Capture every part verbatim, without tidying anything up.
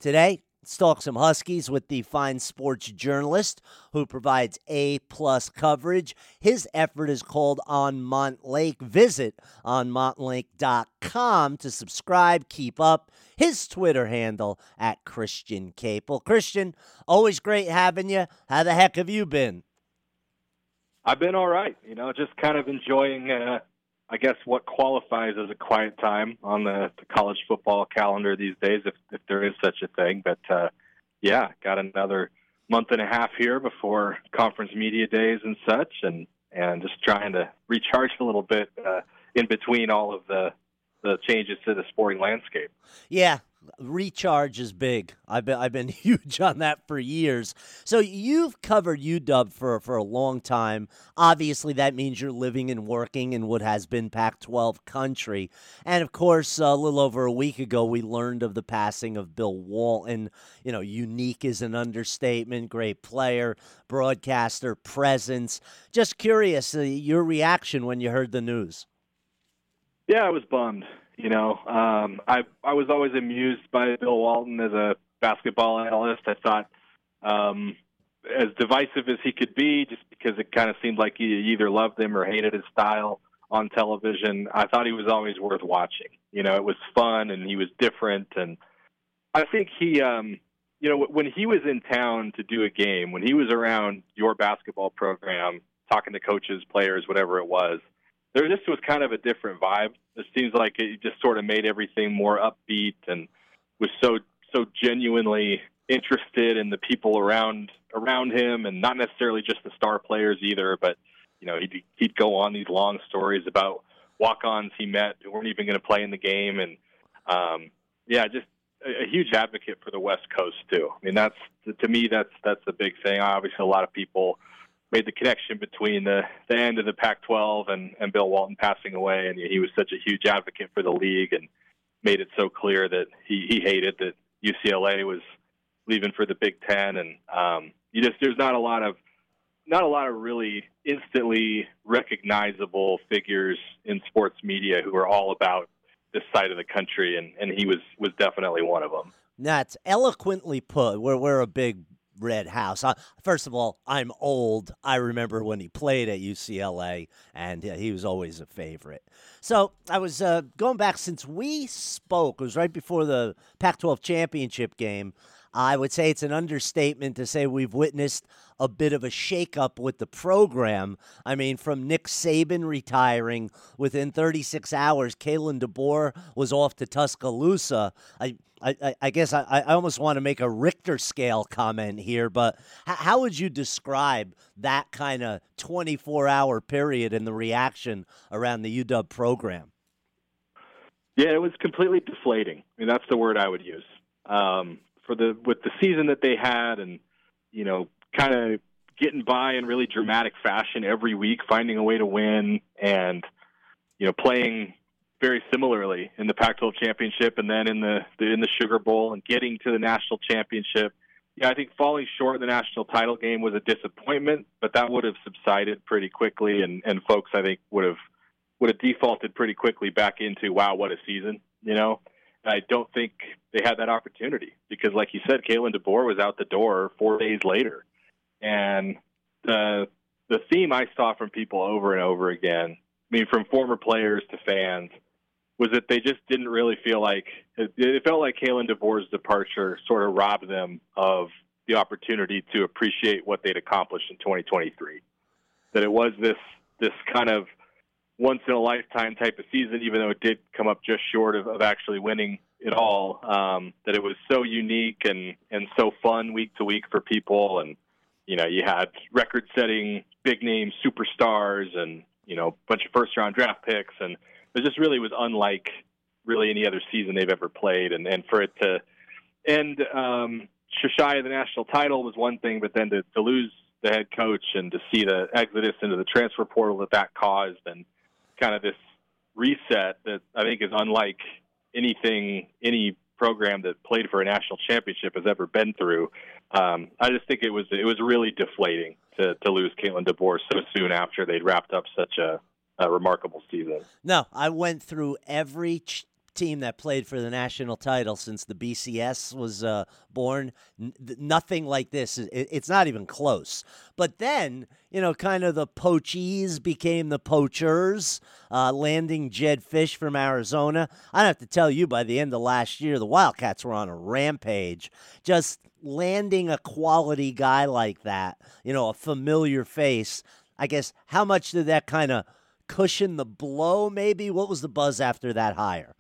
Today, let's talk some Huskies with the fine sports journalist who provides A-plus coverage. His effort is called On Montlake. Visit on montlake dot com to subscribe, keep up. His Twitter handle at Christian Capel. Christian, always great having you. How the heck have you been? I've been all right. You know, just kind of enjoying, uh, I guess, what qualifies as a quiet time on the, the college football calendar these days, if, if there is such a thing. But, uh, yeah, got another month and a half here before conference media days and such, and, and just trying to recharge a little bit uh, in between all of the, the changes to the sporting landscape. Yeah. Recharge is big. I've been I've been huge on that for years. So you've covered U W for for a long time. Obviously, that means you're living and working in what has been Pac twelve country. And of course, a little over a week ago, we learned of the passing of Bill Walton. You know, unique is an understatement. Great player, broadcaster, presence. Just curious, uh, your reaction when you heard the news. Yeah, I was bummed. You know, um, I I was always amused by Bill Walton as a basketball analyst. I thought, um, as divisive as he could be, just because it kind of seemed like you either loved him or hated his style on television, I thought he was always worth watching. You know, it was fun and he was different. And I think he, um, you know, when he was in town to do a game, when he was around your basketball program, talking to coaches, players, whatever it was, there just was kind of a different vibe. It seems like it just sort of made everything more upbeat and was so so genuinely interested in the people around around him, and not necessarily just the star players either. But you know, he'd he'd go on these long stories about walk-ons he met who weren't even going to play in the game, and um, yeah, just a, a huge advocate for the West Coast too. I mean, that's to me that's that's the big thing. Obviously, a lot of people made the connection between the, the end of the Pac twelve and, and Bill Walton passing away. And he was such a huge advocate for the league and made it so clear that he, he hated that U C L A was leaving for the Big Ten. And um, you just, there's not a lot of, not a lot of really instantly recognizable figures in sports media who are all about this side of the country. And, and he was, was definitely one of them. That's eloquently put. We're, we're a big Red House. Uh, first of all, I'm old. I remember when he played at U C L A, and uh, he was always a favorite. So I was uh, going back since we spoke. It was right before the Pac twelve championship game. I would say it's an understatement to say we've witnessed a bit of a shakeup with the program. I mean, from Nick Saban retiring, within thirty-six hours, Kalen DeBoer was off to Tuscaloosa. I I, I guess I, I almost want to make a Richter scale comment here, but h- how would you describe that kind of twenty-four hour period and the reaction around the U W program? Yeah, it was completely deflating. I mean, that's the word I would use. Um, for the with the season that they had, and you know, kind of getting by in really dramatic fashion every week, finding a way to win, and you know, playing very similarly in the Pac twelve championship and then in the, the in the Sugar Bowl and getting to the national championship. Yeah, I think falling short in the national title game was a disappointment, but that would have subsided pretty quickly, and, and folks I think would have would have defaulted pretty quickly back into, wow, what a season, you know. I don't think they had that opportunity because, like you said, Kalen DeBoer was out the door four days later. And the the theme I saw from people over and over again, I mean, from former players to fans, was that they just didn't really feel like it, it felt like Kalen DeBoer's departure sort of robbed them of the opportunity to appreciate what they'd accomplished in twenty twenty-three. That it was this this kind of once in a lifetime type of season, even though it did come up just short of, of actually winning it all. Um, that it was so unique and and so fun week to week for people, and you know, you had record-setting big name superstars and you know, a bunch of first-round draft picks, and it just really was unlike really any other season they've ever played. And, and for it to end um, shy of the national title was one thing, but then to, to lose the head coach and to see the exodus into the transfer portal that that caused, and kind of this reset that I think is unlike anything any program that played for a national championship has ever been through. Um, I just think it was it was really deflating to, to lose Kalen DeBoer so soon after they'd wrapped up such a, a remarkable season. No, I went through every ch- team that played for the national title since the B C S was uh, born. N- nothing like this. It, it's not even close. But then, you know, kind of the poachees became the poachers, uh, landing Jedd Fisch from Arizona. I don't have to tell you, by the end of last year, the Wildcats were on a rampage. Just landing a quality guy like that, you know, a familiar face. I guess, how much did that kind of cushion the blow, maybe? What was the buzz after that hire?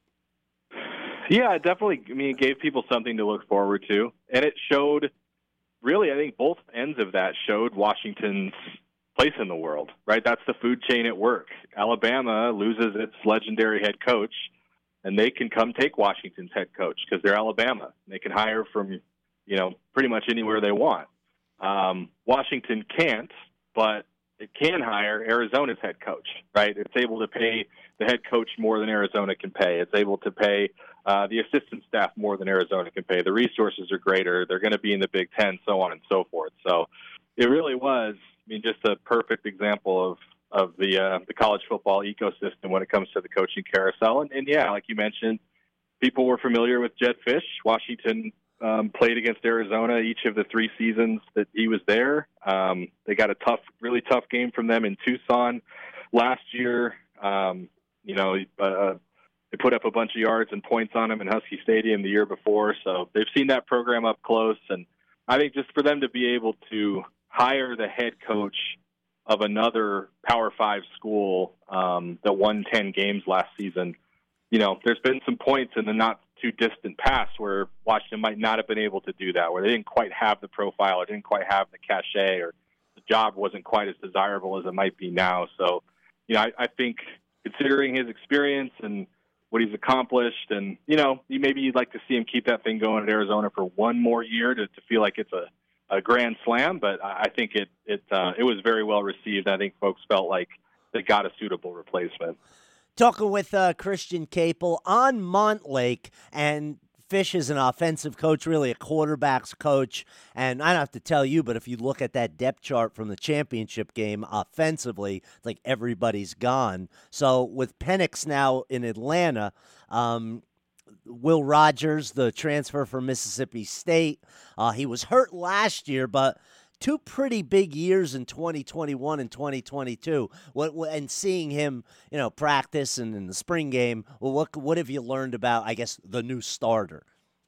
Yeah, it definitely, I mean, it gave people something to look forward to. And it showed, really, I think both ends of that showed Washington's place in the world, right? That's the food chain at work. Alabama loses its legendary head coach, and they can come take Washington's head coach because they're Alabama. They can hire from, you know, pretty much anywhere they want. Um, Washington can't, but it can hire Arizona's head coach, right? It's able to pay the head coach more than Arizona can pay. It's able to pay uh, the assistant staff more than Arizona can pay. The resources are greater. They're going to be in the Big Ten, so on and so forth. So it really was, I mean, just a perfect example of of the uh, the college football ecosystem when it comes to the coaching carousel. And, and yeah, like you mentioned, people were familiar with Jedd Fisch. Washington um, played against Arizona each of the three seasons that he was there. Um, they got a tough, really tough game from them in Tucson last year. Um, you know, uh, they put up a bunch of yards and points on him in Husky Stadium the year before. So they've seen that program up close. And I think just for them to be able to hire the head coach of another Power Five school um, that won ten games last season, you know, there's been some points in the not too distant past where Washington might not have been able to do that, where they didn't quite have the profile or didn't quite have the cachet, or the job wasn't quite as desirable as it might be now. So, you know, I, I think considering his experience and what he's accomplished, and, you know, maybe you'd like to see him keep that thing going at Arizona for one more year to, to feel like it's a, a grand slam, but I think it it uh, it was very well received. I think folks felt like they got a suitable replacement. Talking with uh, Christian Capel on Montlake, and Fisch is an offensive coach, really a quarterback's coach. And I don't have to tell you, but if you look at that depth chart from the championship game offensively, it's like everybody's gone. So with Penix now in Atlanta, um, Will Rogers, the transfer from Mississippi State, uh, he was hurt last year, but two pretty big years in twenty twenty-one and twenty twenty-two. What, what and seeing him, you know, practice and in the spring game. Well, what what have you learned about, I guess, the new starter?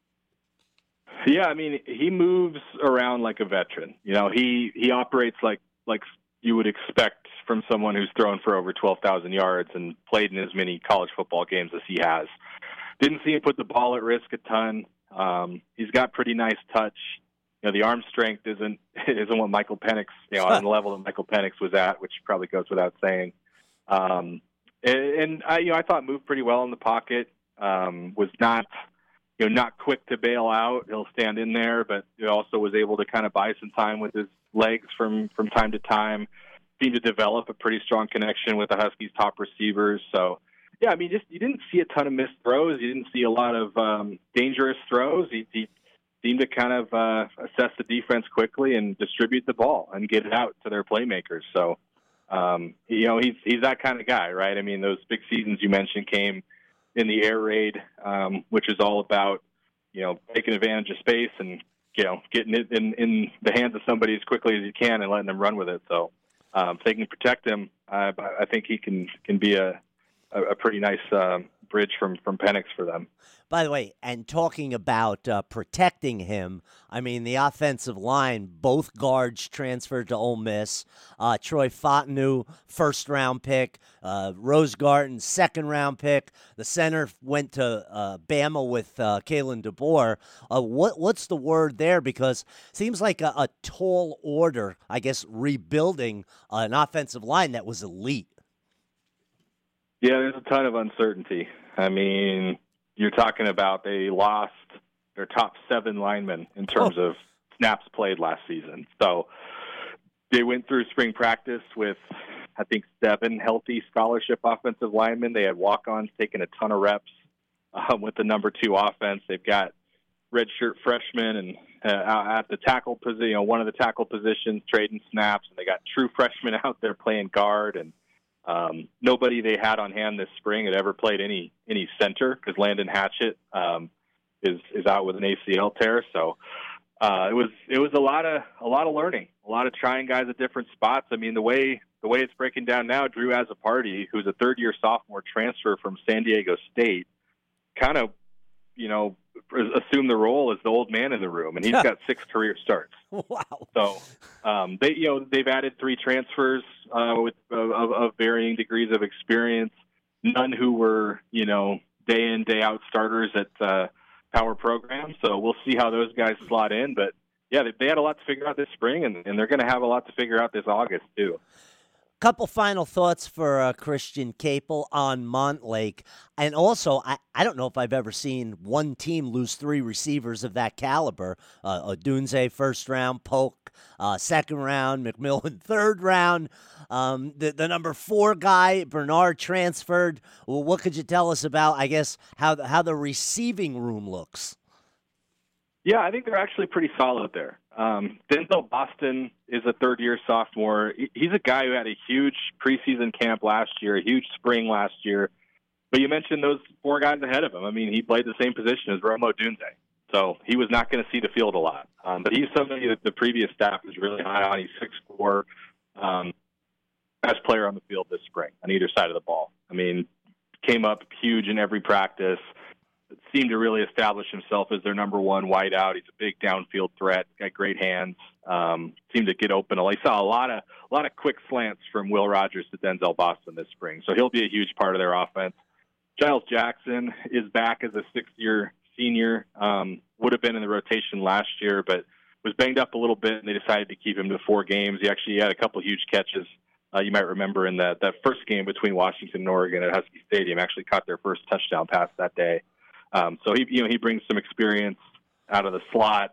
Yeah, I mean, he moves around like a veteran. You know, he he operates like like you would expect from someone who's thrown for over twelve thousand yards and played in as many college football games as he has. Didn't see him put the ball at risk a ton. Um, he's got pretty nice touch. You know, the arm strength isn't isn't what Michael Penix, you know, on the level that Michael Penix was at, which probably goes without saying. Um, and, and I, you know, I thought moved pretty well in the pocket. Um, was not, you know, not quick to bail out. He'll stand in there, but he also was able to kind of buy some time with his legs from from time to time. Seemed to develop a pretty strong connection with the Huskies' top receivers. So, yeah, I mean, just you didn't see a ton of missed throws. You didn't see a lot of um, dangerous throws. He, he seemed to kind of uh, assess the defense quickly and distribute the ball and get it out to their playmakers. So, um, you know, he's he's that kind of guy, right? I mean, those big seasons you mentioned came in the air raid, um, which is all about, you know, taking advantage of space and, you know, getting it in, in the hands of somebody as quickly as you can and letting them run with it. So um, if they can protect him, uh, I think he can, can be a, a pretty nice um, bridge from, from Penix for them. By the way, and talking about uh, protecting him, I mean, the offensive line, both guards transferred to Ole Miss. Uh, Troy Fautanu, first-round pick. Uh, Rose Garten, second-round pick. The center went to uh, Bama with uh, Kalen DeBoer. Uh, what, what's the word there? Because it seems like a, a tall order, I guess, rebuilding an offensive line that was elite. Yeah, there's a ton of uncertainty. I mean, you're talking about they lost their top seven linemen in terms oh. of snaps played last season. So they went through spring practice with, I think, seven healthy scholarship offensive linemen. They had walk-ons taking a ton of reps um, with the number two offense. They've got redshirt freshmen and uh, at the tackle position, you know, one of the tackle positions trading snaps, and they got true freshmen out there playing guard. And Um, nobody they had on hand this spring had ever played any any center because Landon Hatchett um, is is out with an A C L tear. So uh, it was it was a lot of a lot of learning, a lot of trying guys at different spots. I mean, the way the way it's breaking down now, Drew Azzopardi, who's a third year sophomore transfer from San Diego State, kind of you know assumed the role as the old man in the room, and he's got six career starts. Wow! So um, they you know they've added three transfers uh, with of, of varying degrees of experience, none who were you know day in day out starters at uh, power programs. So we'll see how those guys slot in. But yeah, they, they had a lot to figure out this spring, and, and they're going to have a lot to figure out this August too. Couple final thoughts for uh, Christian Capel on Montlake. And also, I, I don't know if I've ever seen one team lose three receivers of that caliber. Uh, Odunze first round, Polk uh, second round, McMillan third round. Um, the, the number four guy, Bernard, transferred. Well, what could you tell us about, I guess, how the, how the receiving room looks? Yeah, I think they're actually pretty solid there. Um, Denzel Boston is a third-year sophomore. He's a guy who had a huge preseason camp last year, a huge spring last year. But you mentioned those four guys ahead of him. I mean, he played the same position as Rome Odunze. So he was not going to see the field a lot. Um, but he's somebody that the previous staff was really high on. He's six foot four, um, best player on the field this spring on either side of the ball. I mean, came up huge in every practice. Seemed to really establish himself as their number one wideout. He's a big downfield threat. Got great hands. Um, seemed to get open. I saw a lot of a lot of quick slants from Will Rogers to Denzel Boston this spring, so he'll be a huge part of their offense. Giles Jackson is back as a sixth-year senior. Um, would have been in the rotation last year, but was banged up a little bit, and they decided to keep him to four games. He actually had a couple huge catches. Uh, you might remember in that that first game between Washington and Oregon at Husky Stadium. Actually caught their first touchdown pass that day. Um, so he, you know, he brings some experience out of the slot.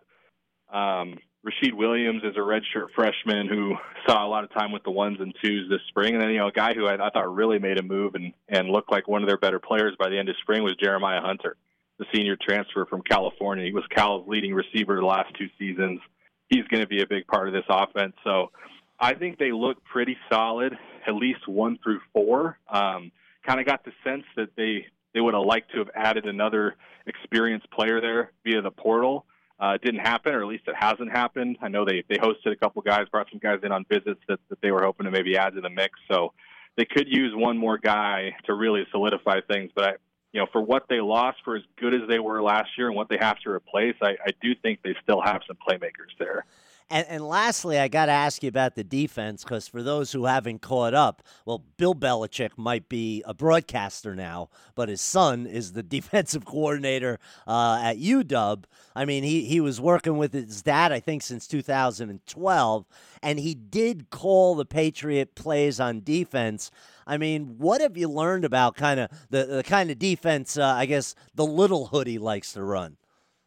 Um, Rashid Williams is a redshirt freshman who saw a lot of time with the ones and twos this spring. And then, you know, a guy who I, I thought really made a move and, and looked like one of their better players by the end of spring was Jeremiah Hunter, the senior transfer from California. He was Cal's leading receiver the last two seasons. He's going to be a big part of this offense. So I think they look pretty solid, at least one through four. Um, kind of got the sense that they, They would have liked to have added another experienced player there via the portal. Uh, it didn't happen, or at least it hasn't happened. I know they, they hosted a couple guys, brought some guys in on visits that, that they were hoping to maybe add to the mix. So they could use one more guy to really solidify things. But, I, you know, for what they lost, for as good as they were last year and what they have to replace, I, I do think they still have some playmakers there. And, and lastly, I got to ask you about the defense, because for those who haven't caught up, well, Bill Belichick might be a broadcaster now, but his son is the defensive coordinator uh, at U W. I mean, he, he was working with his dad, I think, since two thousand twelve, and he did call the Patriot plays on defense. I mean, what have you learned about kind of the, the kind of defense, uh, I guess, the little hoodie likes to run?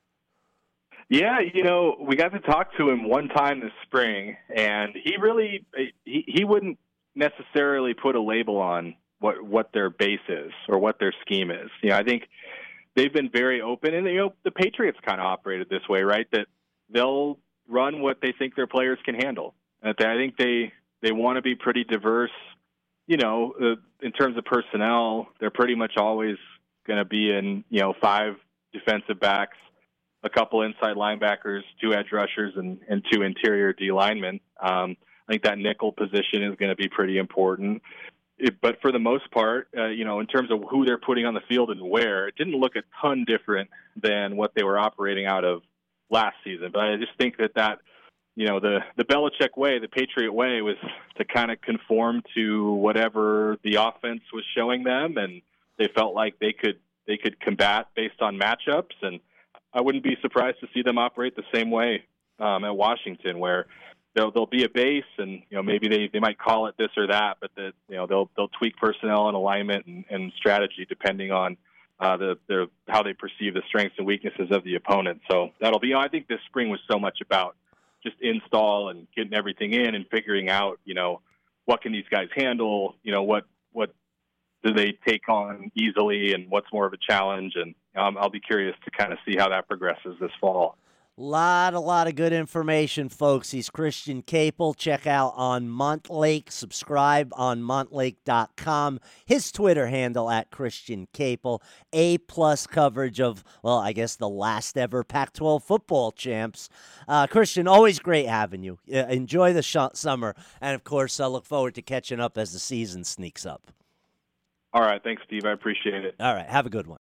Yeah, you know, we got to talk to him one time this spring, and he really he, he wouldn't necessarily put a label on what what their base is or what their scheme is. You know, I think they've been very open, and you know, the Patriots kind of operated this way, right? That they'll run what they think their players can handle. And I think they they want to be pretty diverse. You know, uh, in terms of personnel, they're pretty much always going to be in you know five defensive backs, a couple inside linebackers, two edge rushers, and, and two interior D linemen. Um, I think that nickel position is going to be pretty important. It, but for the most part, uh, you know, in terms of who they're putting on the field and where, it didn't look a ton different than what they were operating out of last season. But I just think that that, you know, the, the Belichick way, the Patriot way, was to kind of conform to whatever the offense was showing them, and they felt like they could they could combat based on matchups. And I wouldn't be surprised to see them operate the same way um, at Washington, where there'll, there'll be a base, and you know maybe they, they might call it this or that, but that you know they'll they'll tweak personnel and alignment and, and strategy depending on uh, the their how they perceive the strengths and weaknesses of the opponent. So that'll be. You know, I think this spring was so much about just install and getting everything in and figuring out you know what can these guys handle, you know what what do they take on easily, and what's more of a challenge. And Um, I'll be curious to kind of see how that progresses this fall. Lot, a lot of good information, folks. He's Christian Capel. Check out on Montlake. Subscribe on montlake dot com. His Twitter handle at Christian Capel. A-plus coverage of, well, I guess the last ever Pac twelve football champs. Uh, Christian, always great having you. Uh, enjoy the sh- summer. And, of course, I look forward to catching up as the season sneaks up. All right. Thanks, Steve. I appreciate it. All right. Have a good one.